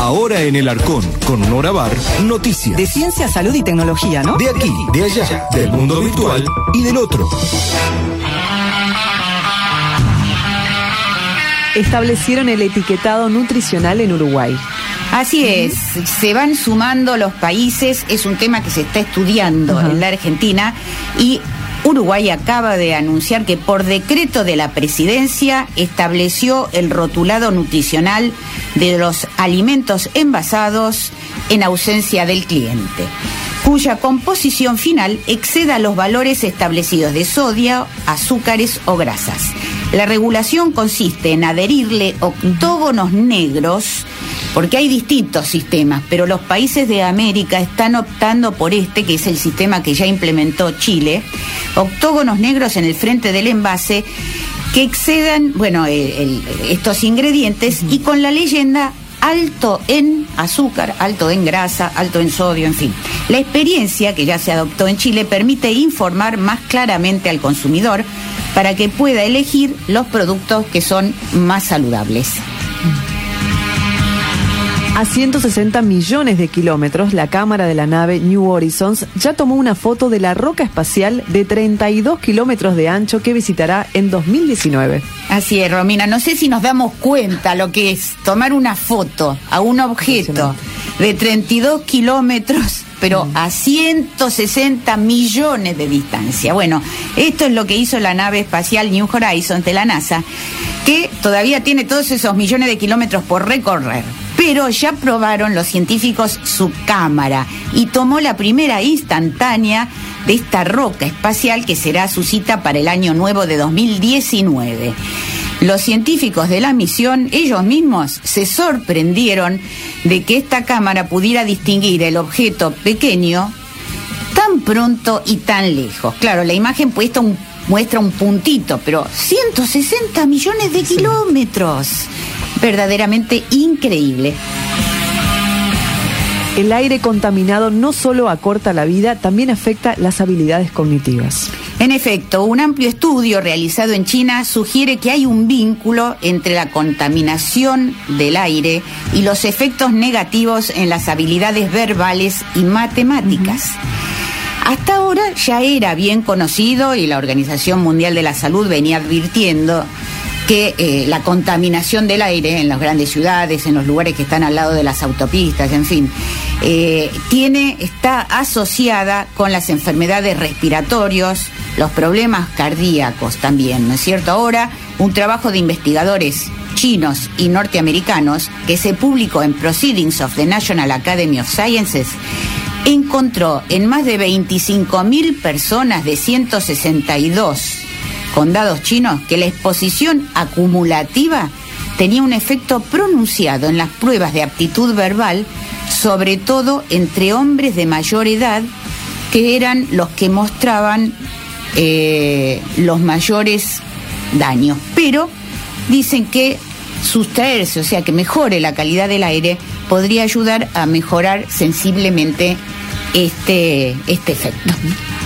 Ahora en el Arcón, con Nora Bar, noticias. De ciencia, salud y tecnología, ¿no? De aquí, de allá, del mundo virtual y del otro. Establecieron el etiquetado nutricional en Uruguay. Así es, se van sumando los países, es un tema que se está estudiando en la Argentina y Uruguay acaba de anunciar que por decreto de la presidencia estableció el rotulado nutricional de los alimentos envasados en ausencia del cliente, cuya composición final exceda los valores establecidos de sodio, azúcares o grasas. La regulación consiste en adherirle octógonos negros, porque hay distintos sistemas, pero los países de América están optando por este, que es el sistema que ya implementó Chile, octógonos negros en el frente del envase que excedan, estos ingredientes y con la leyenda alto en azúcar, alto en grasa, alto en sodio, en fin. La experiencia que ya se adoptó en Chile permite informar más claramente al consumidor para que pueda elegir los productos que son más saludables. A 160 millones de kilómetros, la cámara de la nave New Horizons ya tomó una foto de la roca espacial de 32 kilómetros de ancho que visitará en 2019. Así es, Romina. No sé si nos damos cuenta lo que es tomar una foto a un objeto de 32 kilómetros, pero a 160 millones de distancia. Bueno, esto es lo que hizo la nave espacial New Horizons de la NASA, que todavía tiene todos esos millones de kilómetros por recorrer. Pero ya probaron los científicos su cámara y tomó la primera instantánea de esta roca espacial que será su cita para el año nuevo de 2019. Los científicos de la misión, ellos mismos, se sorprendieron de que esta cámara pudiera distinguir el objeto pequeño tan pronto y tan lejos. Claro, la imagen muestra un puntito, pero 160 millones de kilómetros. Verdaderamente increíble. El aire contaminado no solo acorta la vida, también afecta las habilidades cognitivas. En efecto, un amplio estudio realizado en China sugiere que hay un vínculo entre la contaminación del aire y los efectos negativos en las habilidades verbales y matemáticas. Hasta ahora ya era bien conocido y la Organización Mundial de la Salud venía advirtiendo que la contaminación del aire en las grandes ciudades, en los lugares que están al lado de las autopistas, en fin, está asociada con las enfermedades respiratorias, los problemas cardíacos también, ¿no es cierto? Ahora, un trabajo de investigadores chinos y norteamericanos que se publicó en Proceedings of the National Academy of Sciences encontró en más de 25.000 personas de 162 condados chinos que la exposición acumulativa tenía un efecto pronunciado en las pruebas de aptitud verbal, sobre todo entre hombres de mayor edad, que eran los que mostraban los mayores daños. Pero dicen que sustraerse, o sea, que mejore la calidad del aire, podría ayudar a mejorar sensiblemente este efecto.